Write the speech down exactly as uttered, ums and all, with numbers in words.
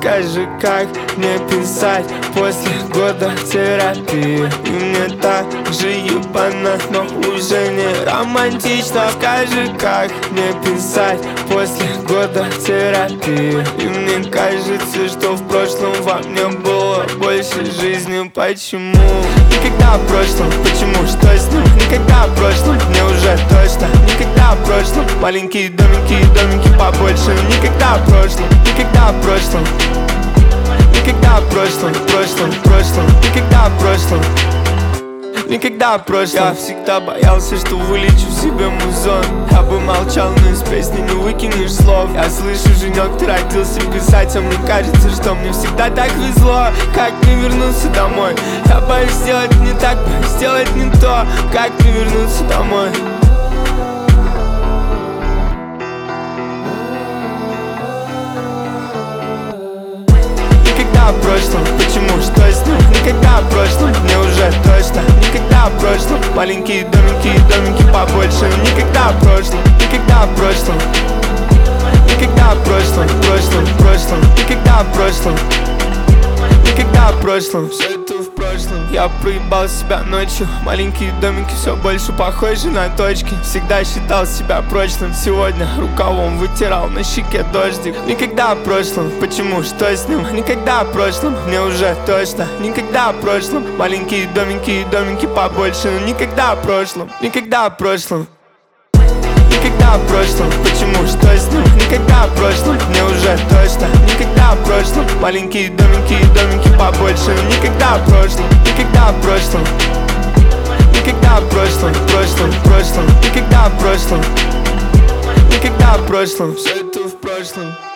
скажи, как мне писать после года терапии? И мне так же ебано, но уже не романтично. Скажи, как мне писать после года терапии? И мне кажется, что в прошлом во мне было больше жизни. Почему? Никогда в прошлом, почему, что с ним? Никогда в прошлом, мне уже точно. Никогда в прошлом, маленькие домики, домики побольше. Никогда в прошлом, никогда в прошлом. Никогда в прошлом, в прошлом, в прошлом. Никогда в прошлом. Никогда в прошлом. Я всегда боялся, что вылечу в себе музон. Я бы молчал, но из песни не выкинешь слов. Я слышу, Женек, ты родился писать, а мне кажется, что мне всегда так везло. Как мне вернуться домой? Я боюсь сделать не так, боюсь сделать не то. Как мне вернуться домой? Никогда в прошлом, почему, что с ним? Никогда в прошлом, мне уже точно. Никогда в прошлом, маленькие домики, домики побольше. Никогда в прошлом, никогда в прошлом. Никогда в прошлом, в прошлом, в прошлом. Никогда в прошлом. Никогда в прошлом, все это в прошлом. Я проебал себя ночью. Маленькие домики все больше похожи на точки. Всегда считал себя прочным. Сегодня рукавом вытирал на щеке дождик. Никогда в прошлом, почему, что с ним? Никогда в прошлом, мне уже точно. Никогда в прошлом, маленькие домики, домики побольше. Но никогда в прошлом, никогда в прошлом. Никогда в прошлом, почему, что с ним? Никогда в прошлом, мне уже точно. Никогда в прошлом, маленькие домики, домики побольше. Никогда в прошлом, никогда в прошлом. Никогда в прошлом, в прошлом, в прошлом. Никогда в прошлом. Никогда в прошлом, все это в прошлом.